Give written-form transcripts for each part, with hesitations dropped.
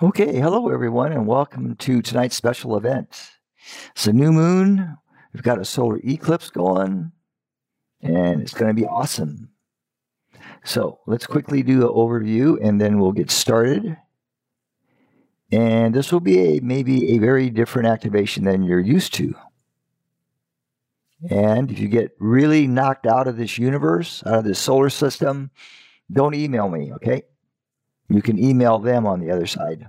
Okay, hello everyone, and welcome to tonight's special event. It's a new moon. We've got a solar eclipse going, and it's going to be awesome. So let's quickly do an overview, and then we'll get started. And this will be maybe a very different activation than you're used to. And if you get really knocked out of this universe, out of this solar system, don't email me, okay? You can email them on the other side.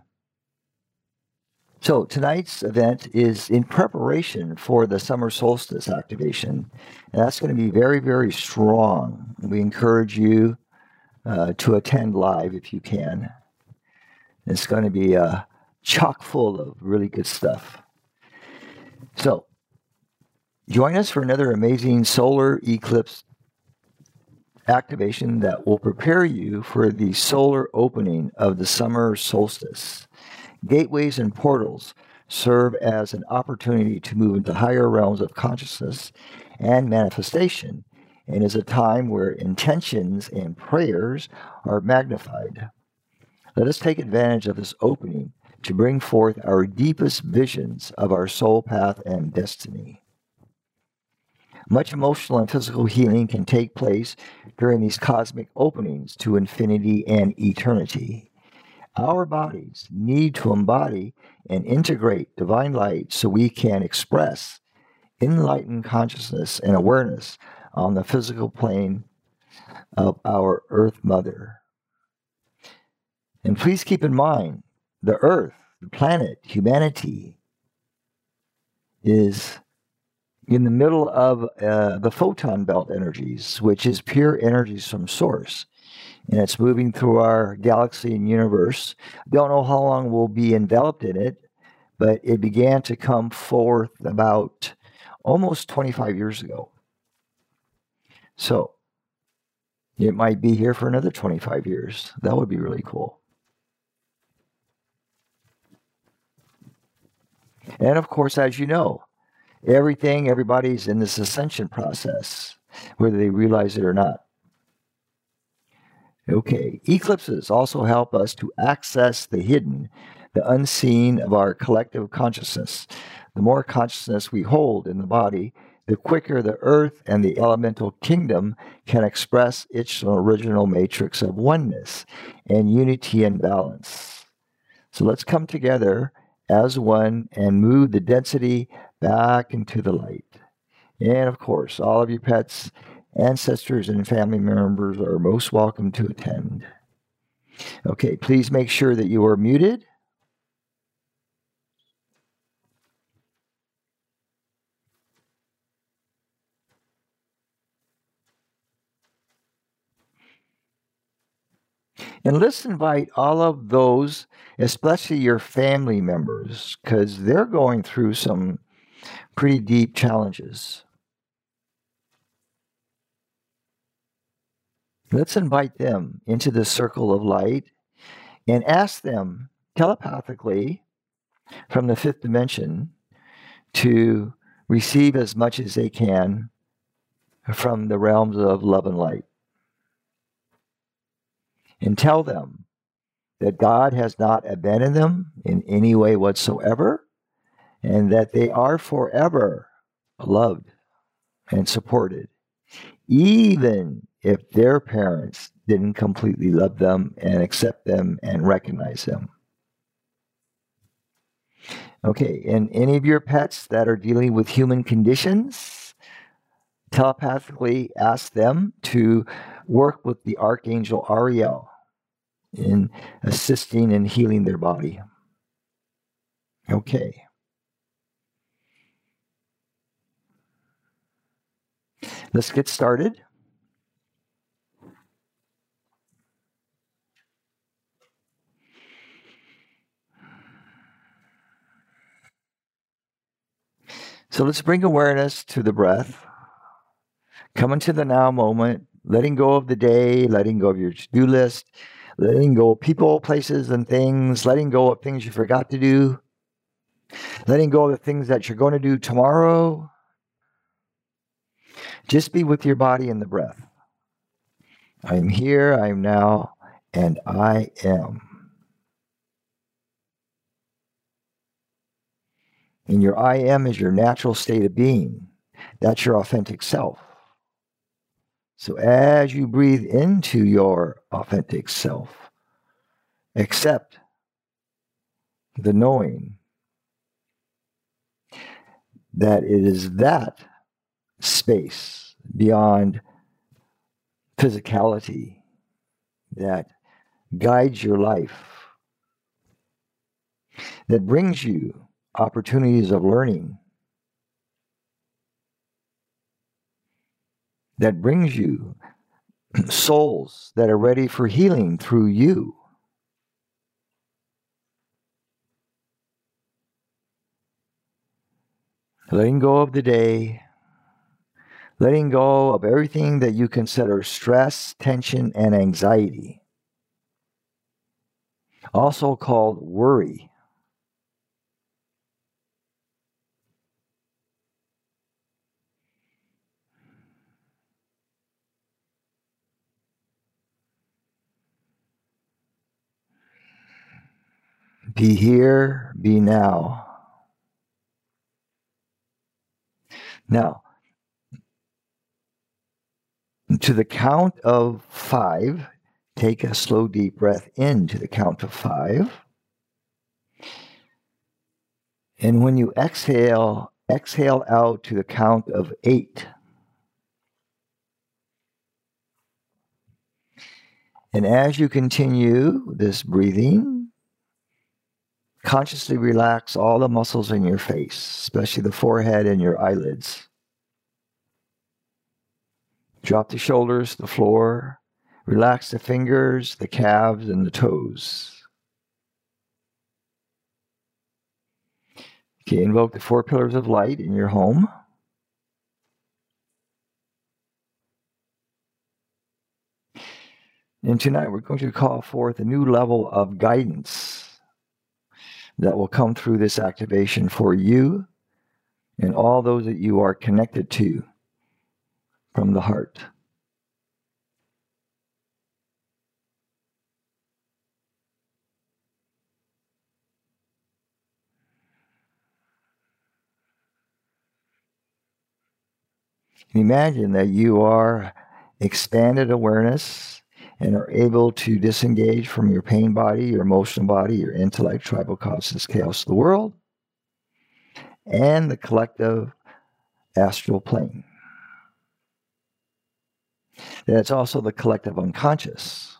So tonight's event is in preparation for the summer solstice activation. And that's going to be very, very strong. We encourage you to attend live if you can. It's going to be chock full of really good stuff. So join us for another amazing solar eclipse activation that will prepare you for the solar opening of the summer solstice. Gateways and portals serve as an opportunity to move into higher realms of consciousness and manifestation, and is a time where intentions and prayers are magnified. Let us take advantage of this opening to bring forth our deepest visions of our soul path and destiny. Much emotional and physical healing can take place during these cosmic openings to infinity and eternity. Our bodies need to embody and integrate divine light so we can express enlightened consciousness and awareness on the physical plane of our Earth Mother. And please keep in mind, the Earth, the planet, humanity, is in the middle of the photon belt energies, which is pure energies from Source. And it's moving through our galaxy and universe. Don't know how long we'll be enveloped in it, but it began to come forth about almost 25 years ago. So it might be here for another 25 years. That would be really cool. And of course, as you know, everybody's in this ascension process, whether they realize it or not. Okay, eclipses also help us to access the hidden, the unseen of our collective consciousness. The more consciousness we hold in the body, the quicker the earth and the elemental kingdom can express its original matrix of oneness and unity and balance. So let's come together as one and move the density back into the light. And of course, all of your pets, ancestors, and family members are most welcome to attend. Okay, please make sure that you are muted. And let's invite all of those, especially your family members, because they're going through some pretty deep challenges. Let's invite them into the circle of light and ask them telepathically from the fifth dimension to receive as much as they can from the realms of love and light. And tell them that God has not abandoned them in any way whatsoever, and that they are forever loved and supported, even if their parents didn't completely love them and accept them and recognize them. Okay, and any of your pets that are dealing with human conditions, telepathically ask them to work with the Archangel Ariel in assisting and healing their body. Okay. Let's get started. So let's bring awareness to the breath. Come into the now moment, letting go of the day, letting go of your to-do list, letting go of people, places, and things, letting go of things you forgot to do, letting go of the things that you're going to do tomorrow. Just be with your body and the breath. I am here, I am now, and I am. And your I am is your natural state of being. That's your authentic self. So as you breathe into your authentic self, accept the knowing that it is that space beyond physicality that guides your life, that brings you opportunities of learning, that brings you souls that are ready for healing through you. Letting go of the day, letting go of everything that you consider stress, tension, and anxiety, also called worry. Be here, be now. Now, to the count of 5, take a slow, deep breath in to the count of 5. And when you exhale, exhale out to the count of 8. And as you continue this breathing, consciously relax all the muscles in your face, especially the forehead and your eyelids. Drop the shoulders to the floor. Relax the fingers, the calves, and the toes. Okay, invoke the 4 pillars of light in your home. And tonight we're going to call forth a new level of guidance that will come through this activation for you and all those that you are connected to from the heart. Imagine that you are expanded awareness and are able to disengage from your pain body, your emotional body, your intellect, tribal consciousness, chaos of the world, and the collective astral plane. That's also the collective unconscious.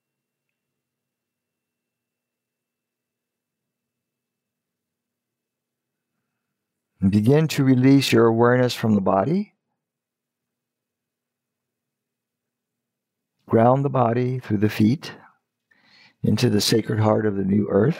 And begin to release your awareness from the body. Ground the body through the feet into the sacred heart of the new earth.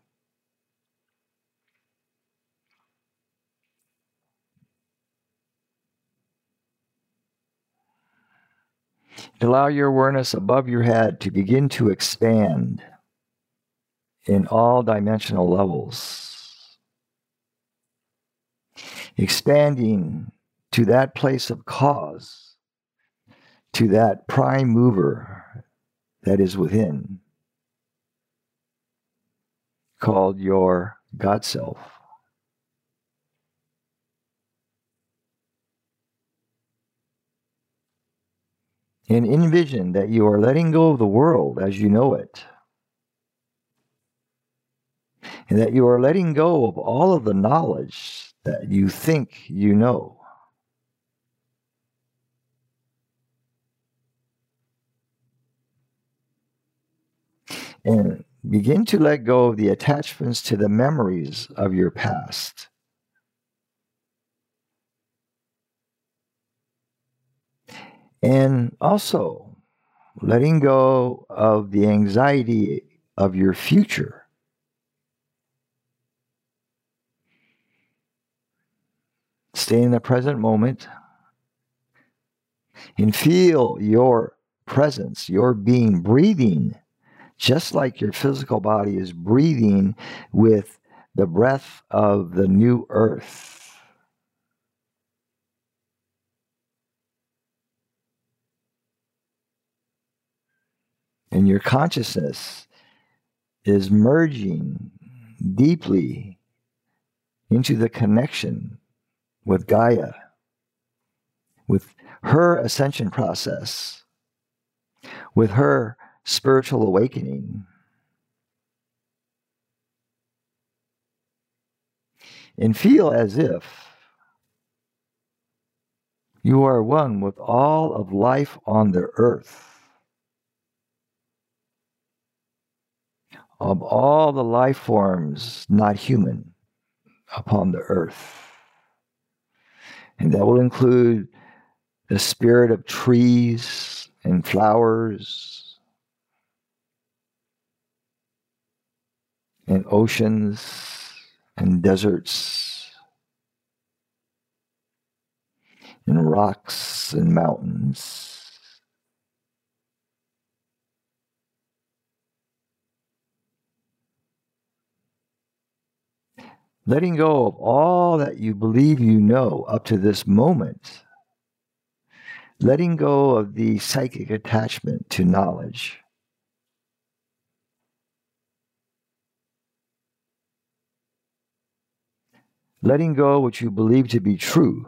Allow your awareness above your head to begin to expand in all dimensional levels. Expanding to that place of cause, to that prime mover that is within, called your God Self. And envision that you are letting go of the world as you know it. And that you are letting go of all of the knowledge that you think you know. And begin to let go of the attachments to the memories of your past. And also letting go of the anxiety of your future. Stay in the present moment and feel your presence, your being, breathing, just like your physical body is breathing with the breath of the new earth. And your consciousness is merging deeply into the connection with Gaia, with her ascension process, with her spiritual awakening. And feel as if you are one with all of life on the earth, of all the life forms not human upon the earth. And that will include the spirit of trees and flowers and oceans and deserts and rocks and mountains. Letting go of all that you believe you know up to this moment. Letting go of the psychic attachment to knowledge. Letting go what you believe to be true.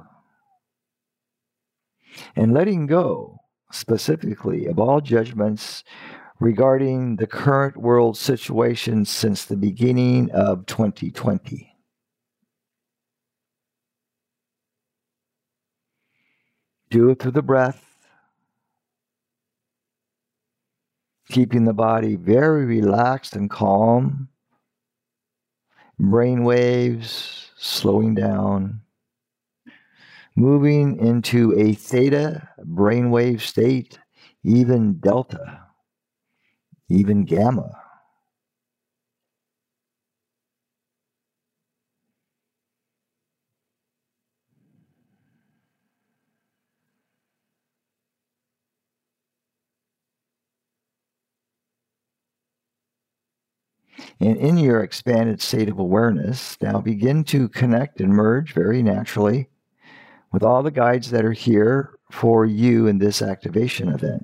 And letting go specifically of all judgments regarding the current world situation since the beginning of 2020. Do it through the breath, keeping the body very relaxed and calm, brain waves slowing down, moving into a theta brainwave state, even delta, even gamma. And in your expanded state of awareness, now begin to connect and merge very naturally with all the guides that are here for you in this activation event.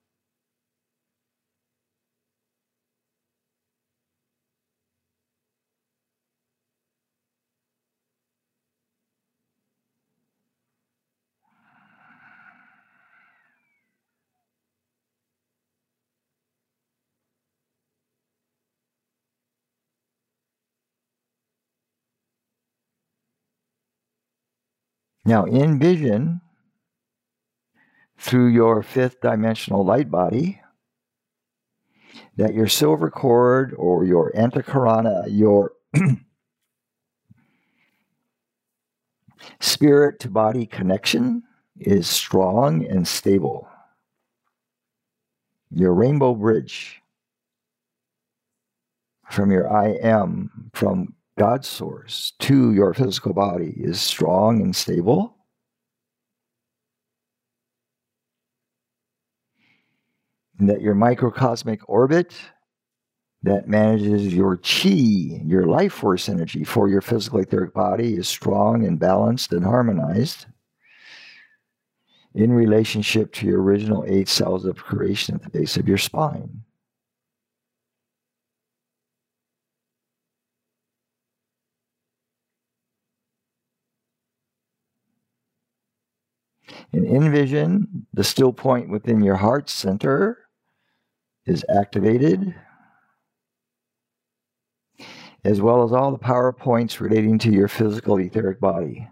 Now envision through your fifth dimensional light body that your silver cord or your antakarana, your spirit to body connection is strong and stable. Your rainbow bridge from your I am, from God's source to your physical body is strong and stable. And that your microcosmic orbit that manages your chi, your life force energy for your physical etheric body is strong and balanced and harmonized in relationship to your original 8 cells of creation at the base of your spine. And envision the still point within your heart center is activated, as well as all the power points relating to your physical etheric body.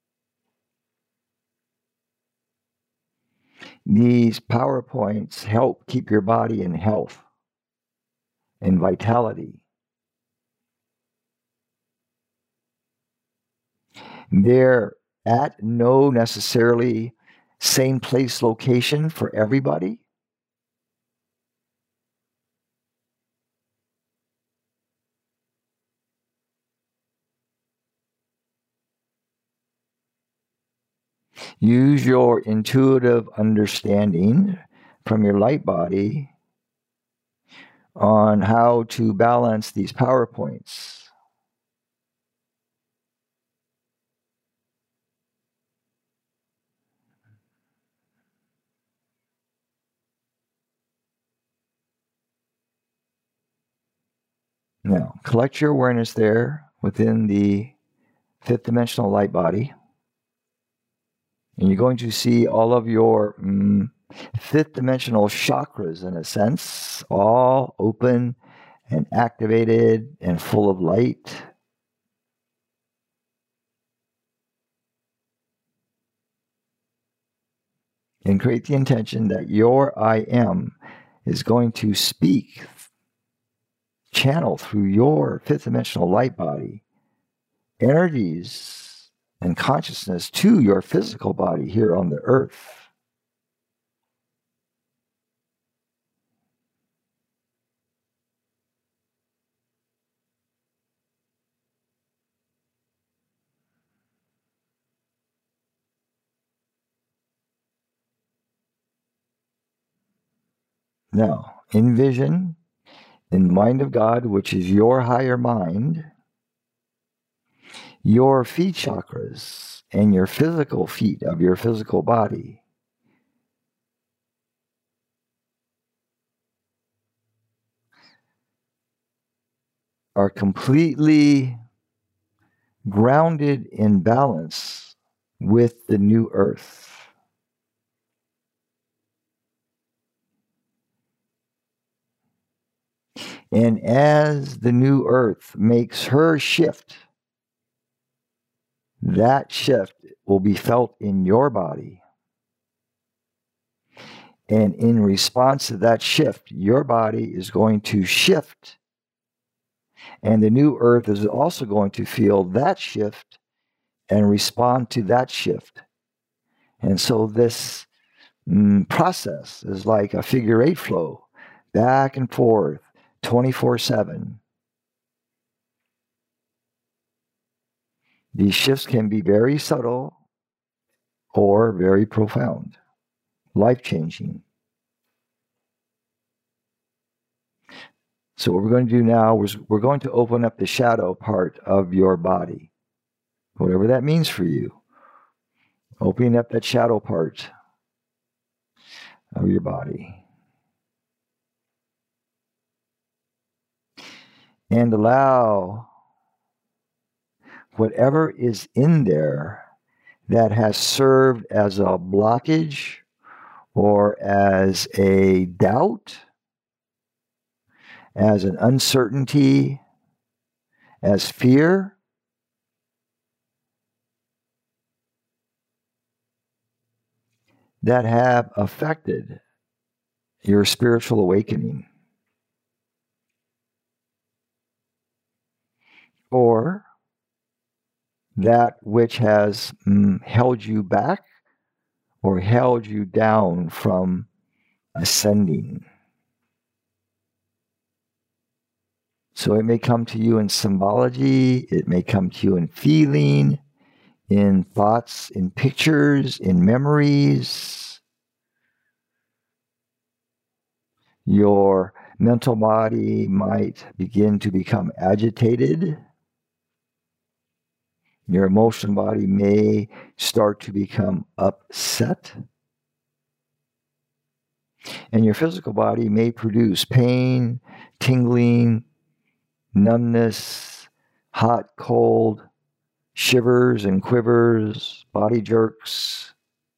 These power points help keep your body in health and vitality. They're at no necessarily same place location for everybody. Use your intuitive understanding from your light body on how to balance these power points. Now, collect your awareness there within the fifth dimensional light body. And you're going to see all of your fifth dimensional chakras, in a sense, all open and activated and full of light. And create the intention that your I am is going to speak, channel through your fifth dimensional light body, energies and consciousness to your physical body here on the earth. Now, envision in the mind of God, which is your higher mind, your feet chakras and your physical feet of your physical body are completely grounded in balance with the new earth. And as the new earth makes her shift, that shift will be felt in your body. And in response to that shift, your body is going to shift. And the new earth is also going to feel that shift and respond to that shift. And so this process is like a figure eight flow, back and forth, 24/7. These shifts can be very subtle or very profound, life-changing. So what we're going to do now is we're going to open up the shadow part of your body, whatever that means for you. Opening up that shadow part of your body. And allow whatever is in there that has served as a blockage or as a doubt, as an uncertainty, as fear, that have affected your spiritual awakening. Or that which has held you back or held you down from ascending. So it may come to you in symbology, it may come to you in feeling, in thoughts, in pictures, in memories. Your mental body might begin to become agitated. Your emotional body may start to become upset. And your physical body may produce pain, tingling, numbness, hot, cold, shivers and quivers, body jerks.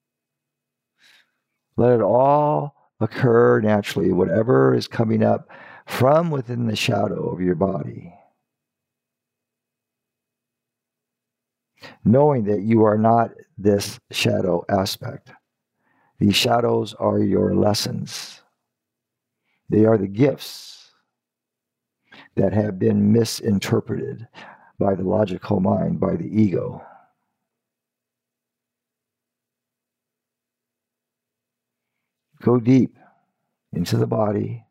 Let it all occur naturally, whatever is coming up from within the shadow of your body. Knowing that you are not this shadow aspect. These shadows are your lessons. They are the gifts that have been misinterpreted by the logical mind, by the ego. Go deep into the body.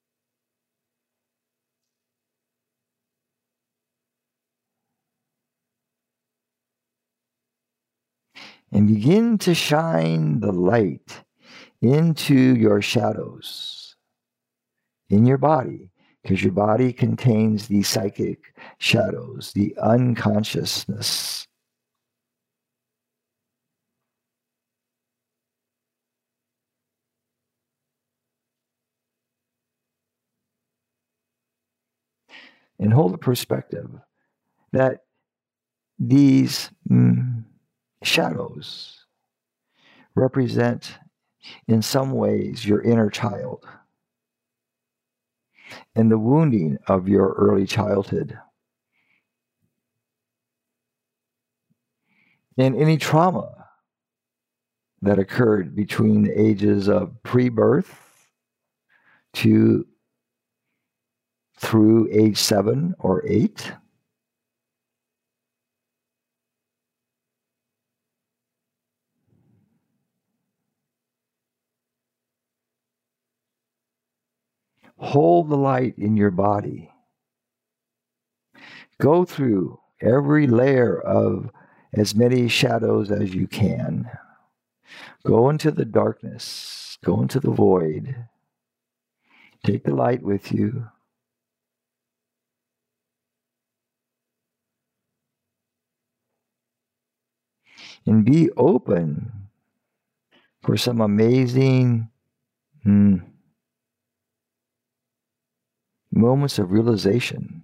And begin to shine the light into your shadows in your body, because your body contains the psychic shadows, the unconsciousness. And hold the perspective that These shadows represent, in some ways, your inner child and the wounding of your early childhood and any trauma that occurred between the ages of pre-birth to through age 7 or 8. Hold the light in your body. Go through every layer of as many shadows as you can. Go into the darkness. Go into the void. Take the light with you. And be open for some amazing moments of realization.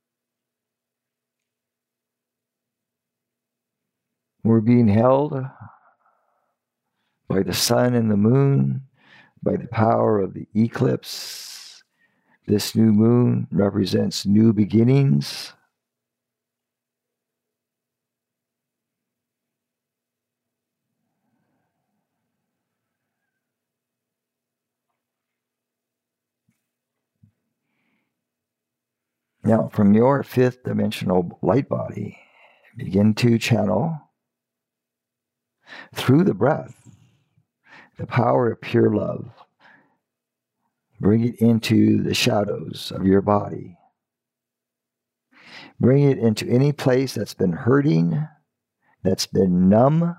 We're being held by the sun and the moon, by the power of the eclipse. This new moon represents new beginnings. Now, from your fifth dimensional light body, begin to channel through the breath the power of pure love. Bring it into the shadows of your body. Bring it into any place that's been hurting, that's been numb.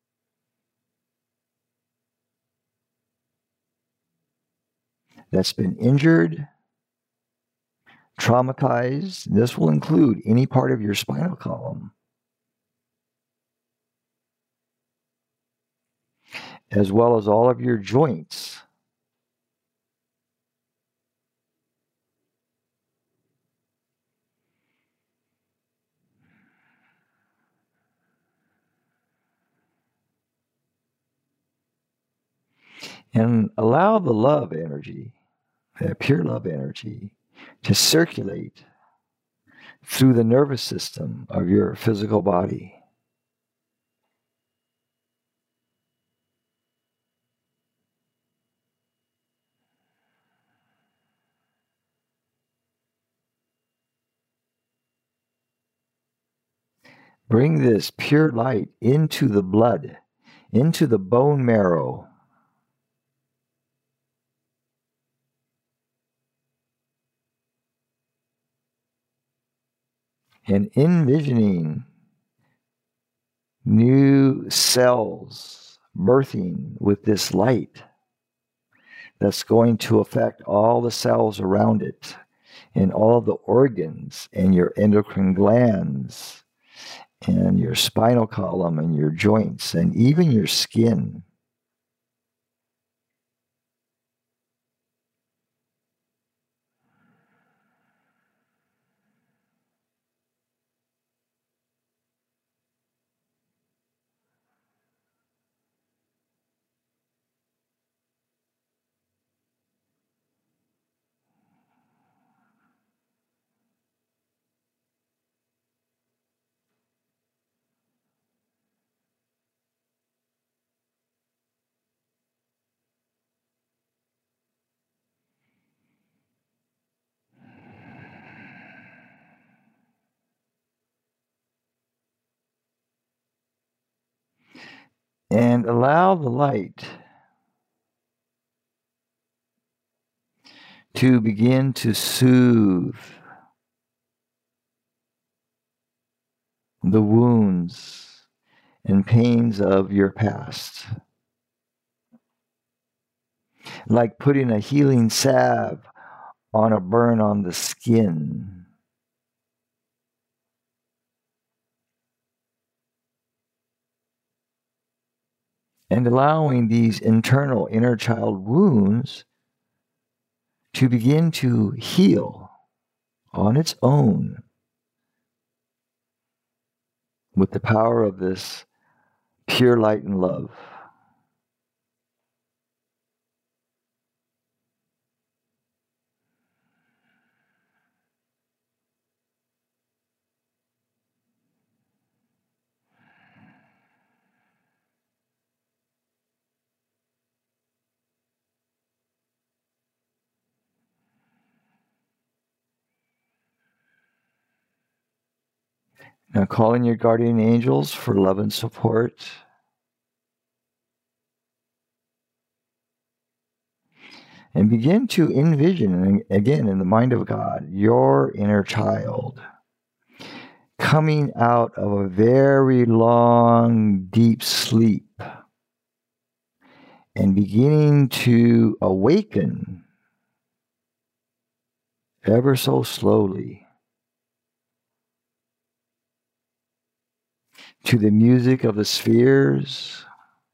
That's been injured, traumatized. This will include any part of your spinal column, as well as all of your joints. And allow the love energy, that pure love energy, to circulate through the nervous system of your physical body. Bring this pure light into the blood, into the bone marrow. And envisioning new cells birthing with this light that's going to affect all the cells around it and all the organs and your endocrine glands and your spinal column and your joints and even your skin. And allow the light to begin to soothe the wounds and pains of your past. Like putting a healing salve on a burn on the skin. And allowing these internal inner child wounds to begin to heal on its own. with the power of this pure light and love. Now call in your guardian angels for love and support. And begin to envision, again, in the mind of God, your inner child coming out of a very long, deep sleep and beginning to awaken ever so slowly to the music of the spheres,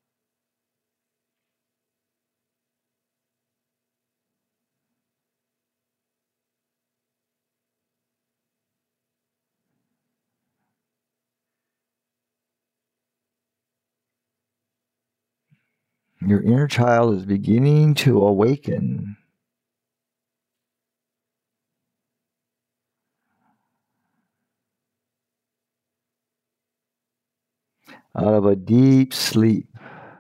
your inner child is beginning to awaken out of a deep sleep,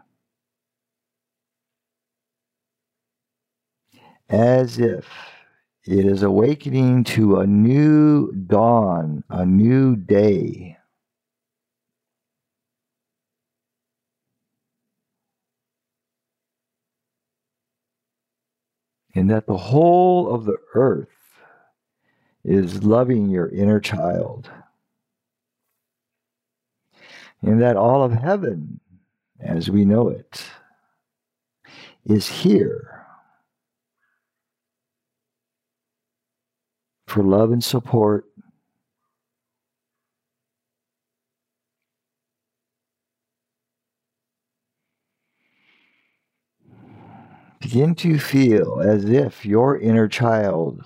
as if it is awakening to a new dawn, a new day. And that the whole of the earth is loving your inner child. And that all of heaven, as we know it, is here for love and support. Begin to feel as if your inner child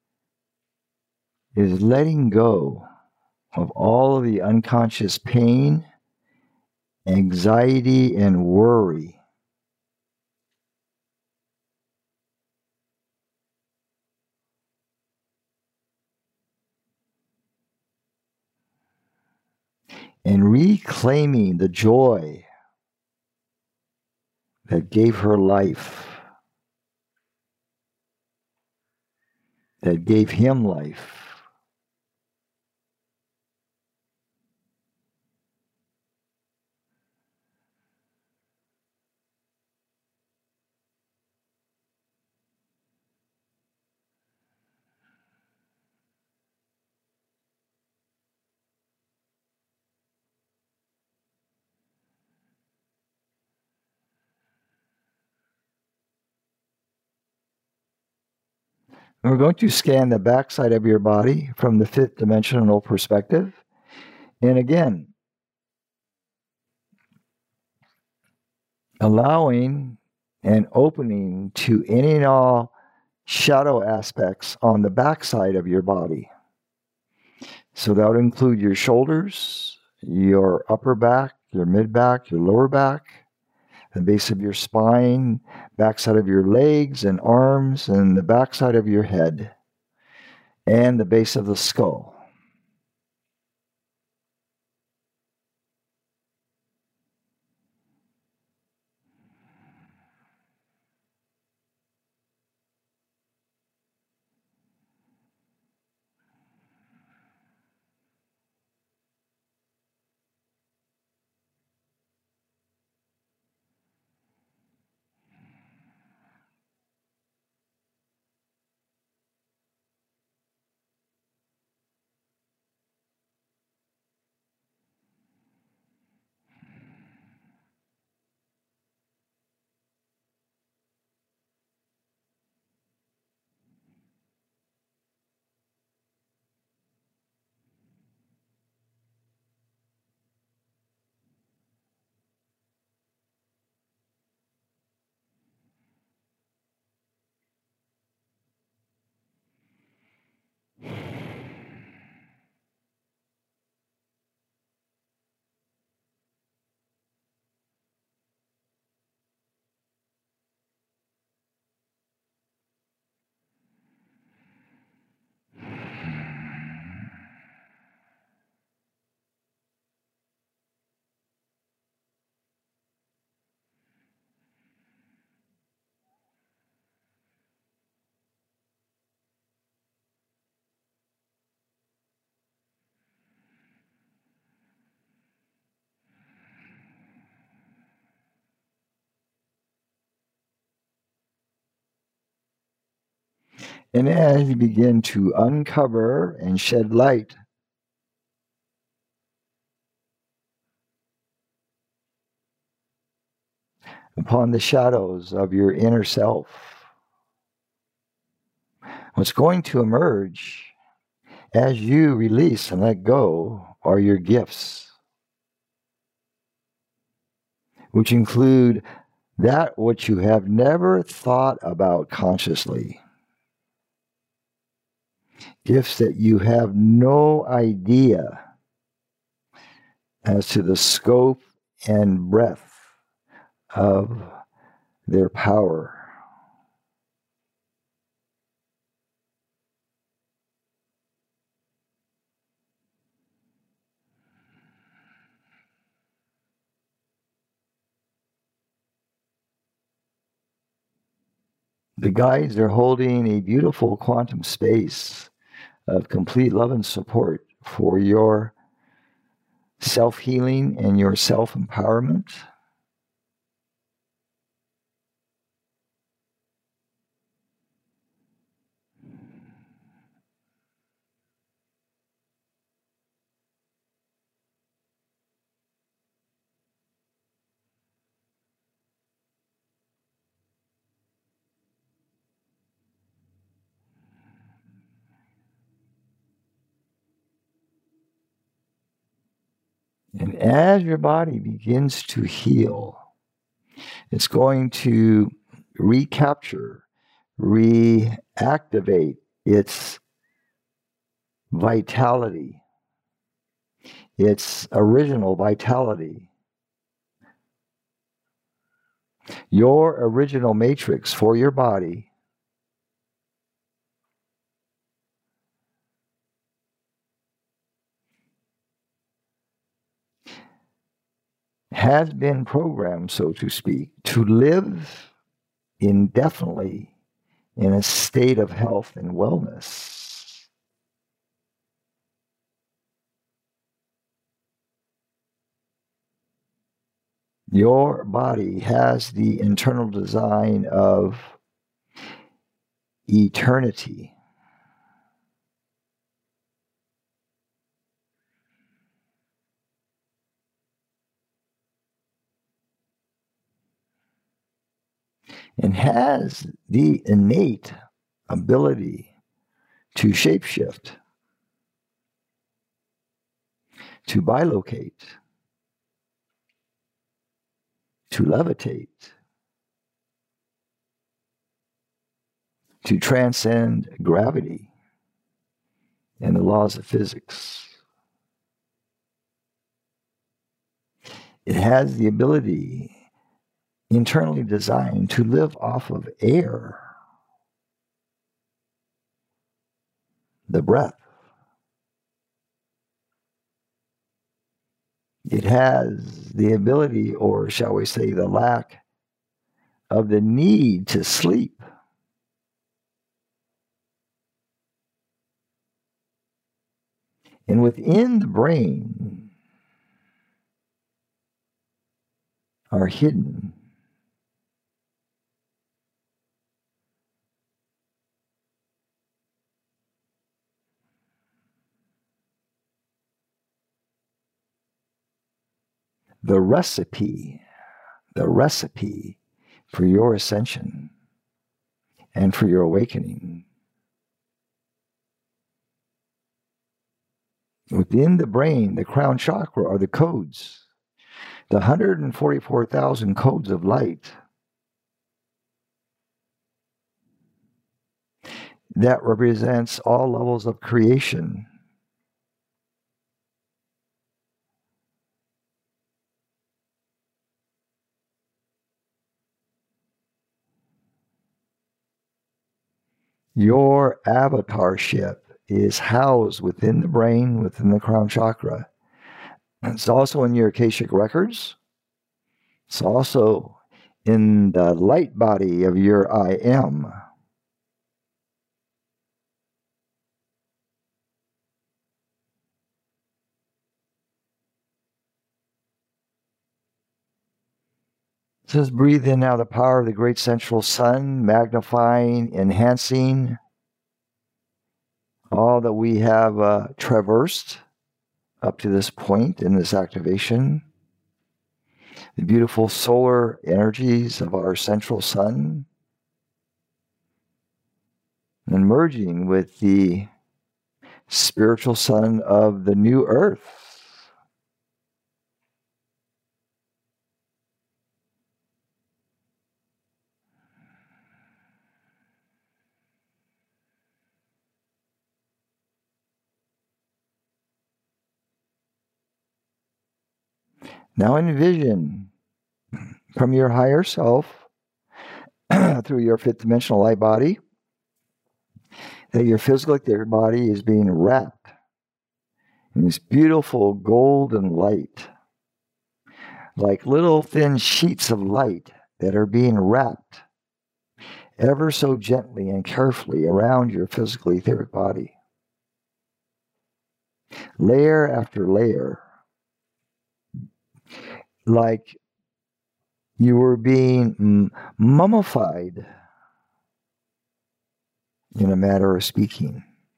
is letting go of all of the unconscious pain, anxiety, and worry. And reclaiming the joy that gave her life, that gave him life. And we're going to scan the backside of your body from the fifth dimensional perspective. And again, allowing and opening to any and all shadow aspects on the backside of your body. So that would include your shoulders, your upper back, your mid back, your lower back, the base of your spine, backside of your legs and arms, and the backside of your head, and the base of the skull. And as you begin to uncover and shed light upon the shadows of your inner self, what's going to emerge as you release and let go are your gifts, which include that which you have never thought about consciously. Gifts that you have no idea as to the scope and breadth of their power. The guides are holding a beautiful quantum space of complete love and support for your self-healing and your self-empowerment. And as your body begins to heal, it's going to recapture, reactivate its vitality, its original vitality. Your original matrix for your body has been programmed, so to speak, to live indefinitely in a state of health and wellness. Your body has the internal design of eternity. And has the innate ability to shapeshift, to bilocate, to levitate, to transcend gravity and the laws of physics. It has the ability, internally designed, to live off of air, the breath. It has the ability, or shall we say, the lack of the need to sleep. And within the brain are hidden the recipe for your ascension and for your awakening. Within the brain, the crown chakra, are the codes, the 144,000 codes of light that represents all levels of creation. Your avatarship is housed within the brain, within the crown chakra. It's also in your Akashic records. It's also in the light body of your I am. It says, breathe in now the power of the great central sun, magnifying, enhancing all that we have traversed up to this point in this activation, the beautiful solar energies of our central sun, and merging with the spiritual sun of the new earth. Now envision from your higher self through your fifth dimensional light body that your physical etheric body is being wrapped in this beautiful golden light, like little thin sheets of light that are being wrapped ever so gently and carefully around your physical etheric body. Layer after layer, like you were being mummified, in a matter of speaking.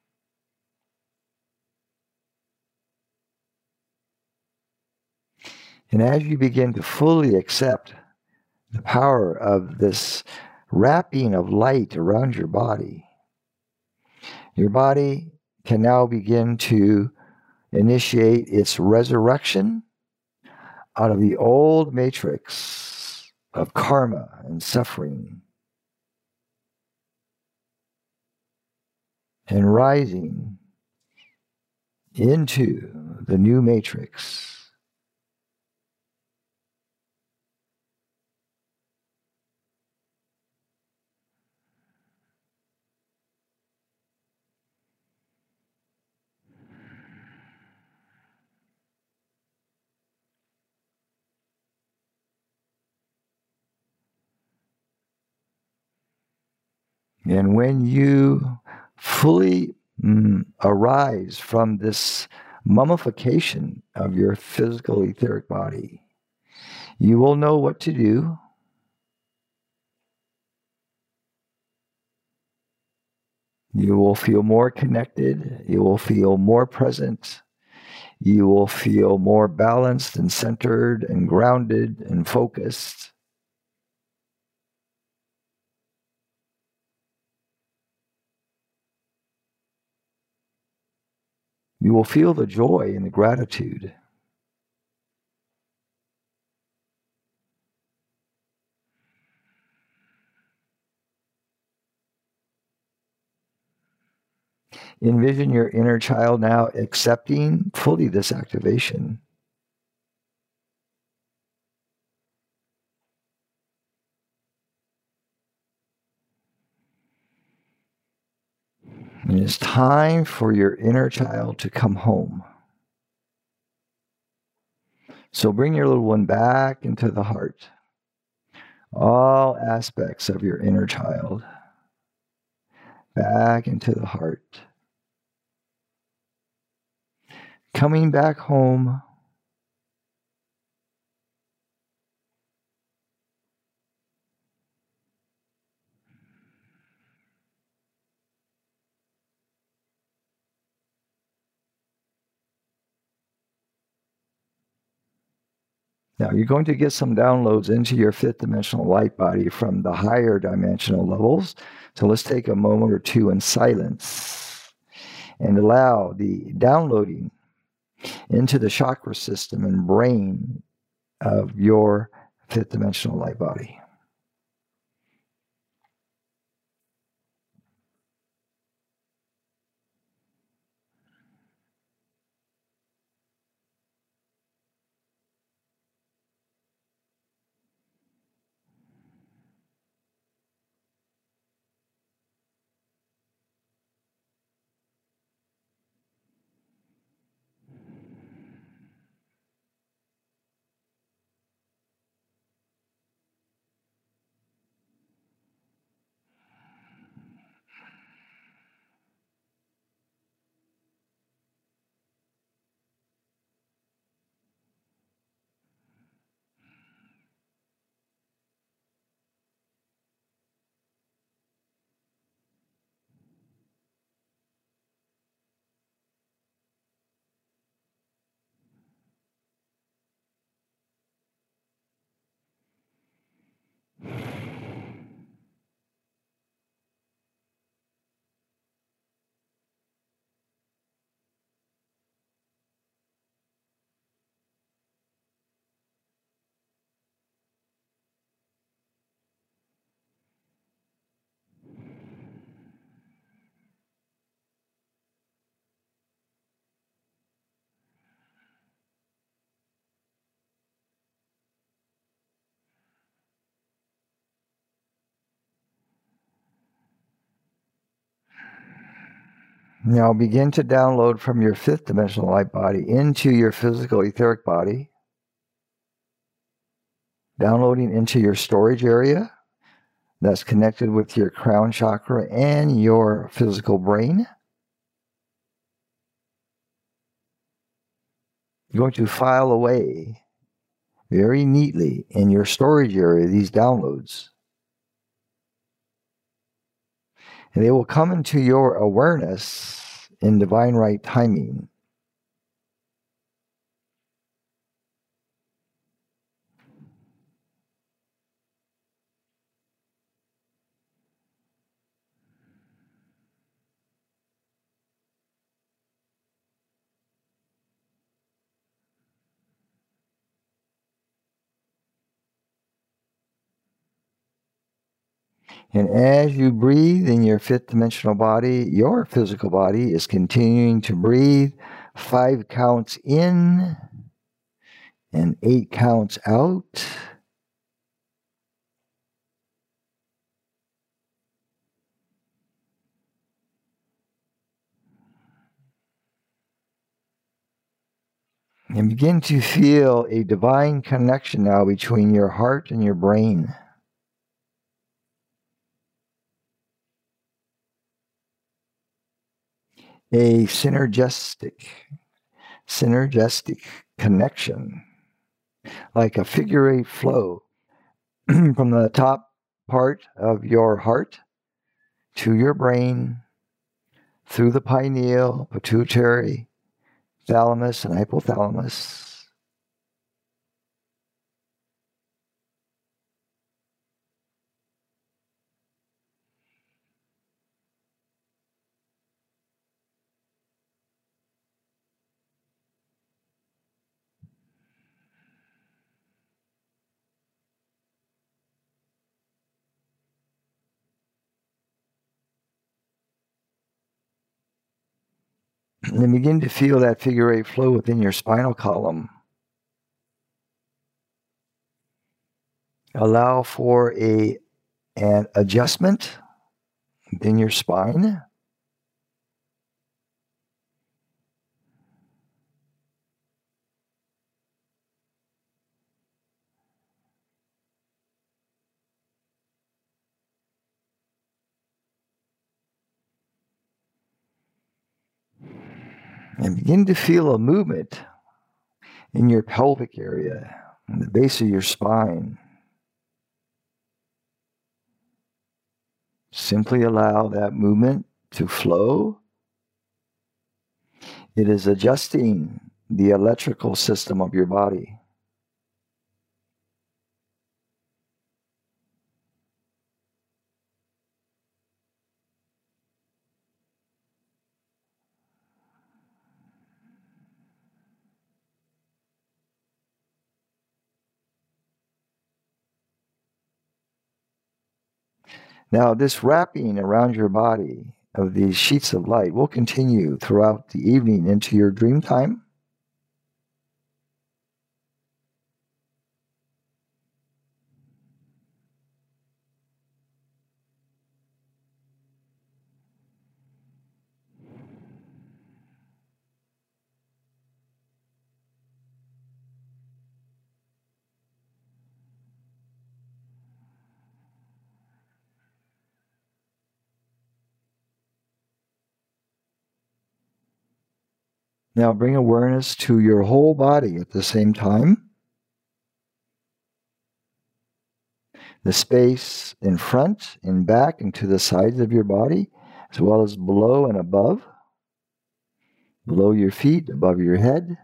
And as you begin to fully accept the power of this wrapping of light around your body can now begin to initiate its resurrection out of the old matrix of karma and suffering, and rising into the new matrix. And when you fully arise from this mummification of your physical etheric body, you will know what to do. You will feel more connected. You will feel more present. You will feel more balanced and centered and grounded and focused. You will feel the joy and the gratitude. Envision your inner child now accepting fully this activation. And it's time for your inner child to come home. So bring your little one back into the heart. All aspects of your inner child back into the heart. Coming back home. Now, you're going to get some downloads into your fifth dimensional light body from the higher dimensional levels. So let's take a moment or two in silence and allow the downloading into the chakra system and brain of your fifth dimensional light body. Now begin to download from your fifth dimensional light body into your physical etheric body, downloading into your storage area that's connected with your crown chakra and your physical brain. You're going to file away very neatly in your storage area these downloads. And they will come into your awareness in divine right timing. And as you breathe in your fifth dimensional body, your physical body is continuing to breathe 5 counts in and 8 counts out. And begin to feel a divine connection now between your heart and your brain. A synergistic connection, like a figure eight flow from the top part of your heart to your brain, through the pineal, pituitary, thalamus, and hypothalamus. And then begin to feel that figure eight flow within your spinal column. Allow for an adjustment within your spine. And begin to feel a movement in your pelvic area, in the base of your spine. Simply allow that movement to flow. It is adjusting the electrical system of your body. Now, this wrapping around your body of these sheets of light will continue throughout the evening into your dream time. Now bring awareness to your whole body at the same time. The space in front, in back, and to the sides of your body, as well as below and above. Below your feet, above your head.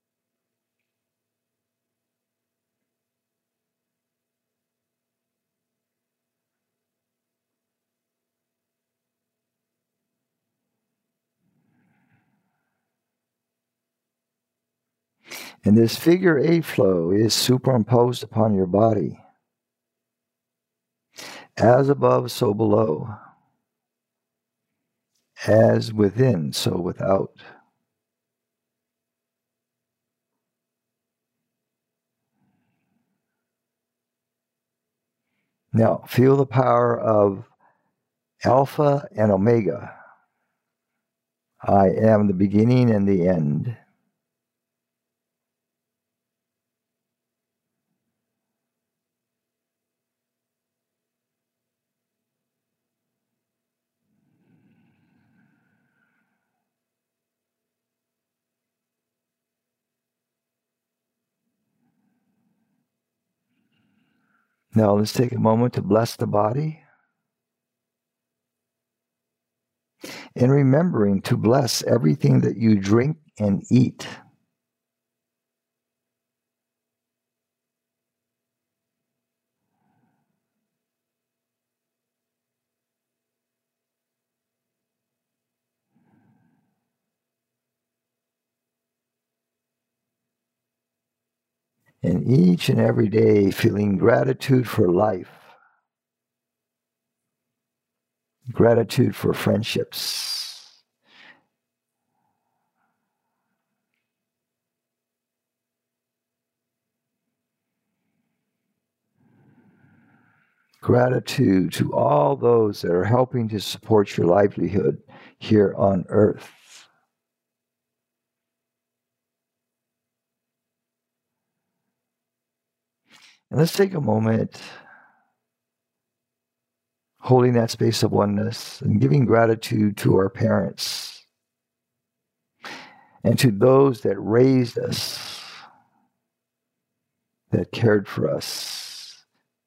And this figure eight flow is superimposed upon your body. As above, so below. As within, so without. Now, feel the power of Alpha and Omega, I am the beginning and the end. Now let's take a moment to bless the body. And remembering to bless everything that you drink and eat. And each and every day feeling gratitude for life, gratitude for friendships, gratitude to all those that are helping to support your livelihood here on earth. And let's take a moment holding that space of oneness and giving gratitude to our parents and to those that raised us, that cared for us.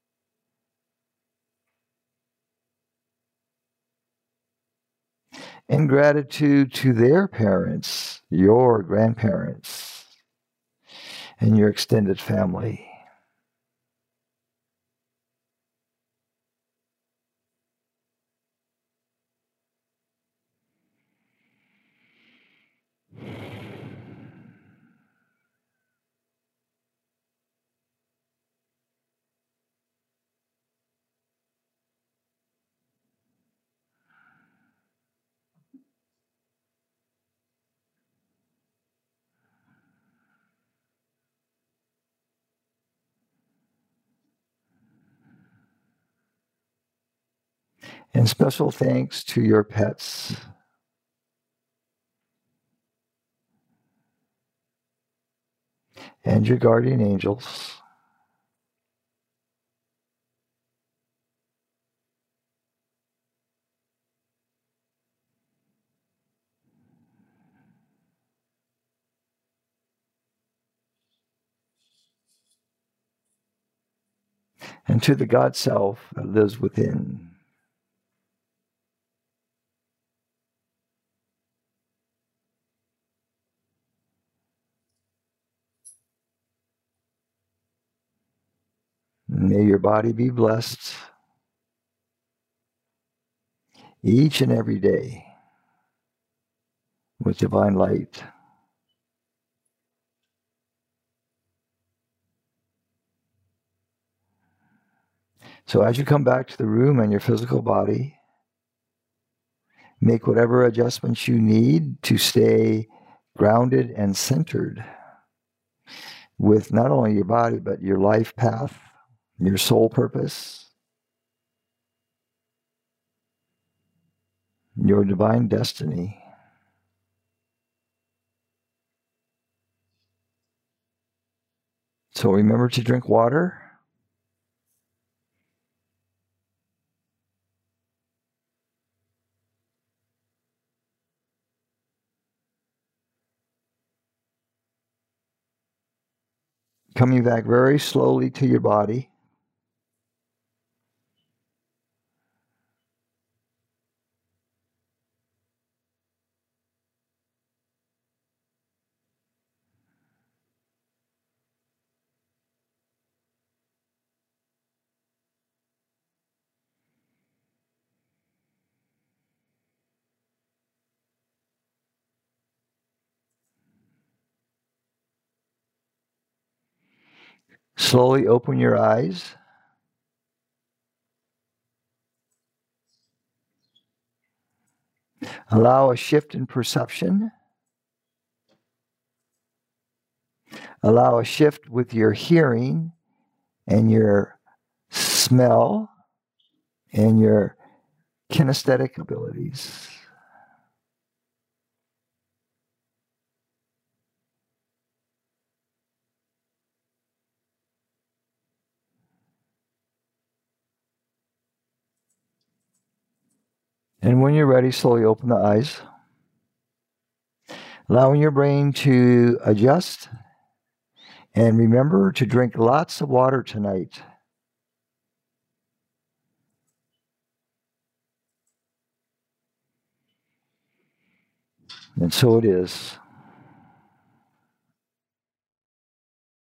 And gratitude to their parents, your grandparents, and your extended family. And special thanks to your pets. And your guardian angels. And to the God Self that lives within. May your body be blessed each and every day with divine light. So as you come back to the room and your physical body, make whatever adjustments you need to stay grounded and centered with not only your body, but your life path, your soul purpose, your divine destiny. So remember to drink water. Coming back very slowly to your body. Slowly open your eyes. Allow a shift in perception. Allow a shift with your hearing and your smell and your kinesthetic abilities. And when you're ready, slowly open the eyes, allowing your brain to adjust. And remember to drink lots of water tonight. And so it is.